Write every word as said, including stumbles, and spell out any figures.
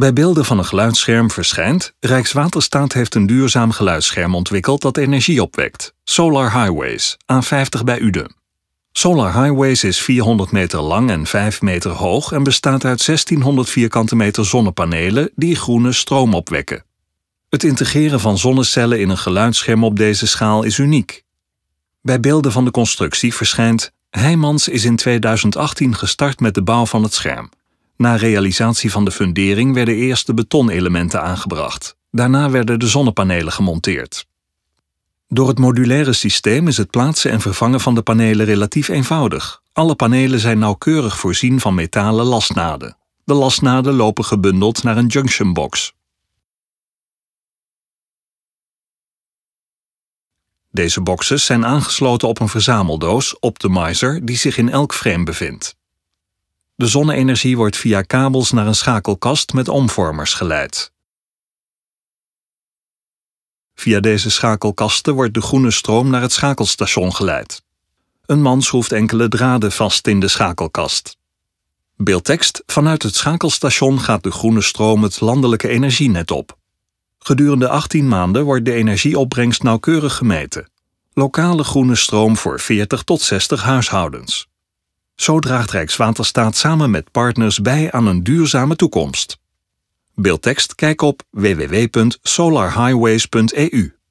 Bij beelden van een geluidsscherm verschijnt: Rijkswaterstaat heeft een duurzaam geluidsscherm ontwikkeld dat energie opwekt. Solar Highways, A vijftig bij Uden. Solar Highways is vierhonderd meter lang en vijf meter hoog en bestaat uit zestienhonderd vierkante meter zonnepanelen die groene stroom opwekken. Het integreren van zonnecellen in een geluidsscherm op deze schaal is uniek. Bij beelden van de constructie verschijnt: Heijmans is in tweeduizend achttien gestart met de bouw van het scherm. Na realisatie van de fundering werden eerst de betonelementen aangebracht. Daarna werden de zonnepanelen gemonteerd. Door het modulaire systeem is het plaatsen en vervangen van de panelen relatief eenvoudig. Alle panelen zijn nauwkeurig voorzien van metalen lasnaden. De lasnaden lopen gebundeld naar een junctionbox. Deze boxes zijn aangesloten op een verzameldoos, optimizer, die zich in elk frame bevindt. De zonne-energie wordt via kabels naar een schakelkast met omvormers geleid. Via deze schakelkasten wordt de groene stroom naar het schakelstation geleid. Een man schroeft enkele draden vast in de schakelkast. Beeldtekst: vanuit het schakelstation gaat de groene stroom het landelijke energienet op. Gedurende achttien maanden wordt de energieopbrengst nauwkeurig gemeten. Lokale groene stroom voor veertig tot zestig huishoudens. Zo draagt Rijkswaterstaat samen met partners bij aan een duurzame toekomst. Beeldtekst: kijk op w w w punt solar highways punt e u.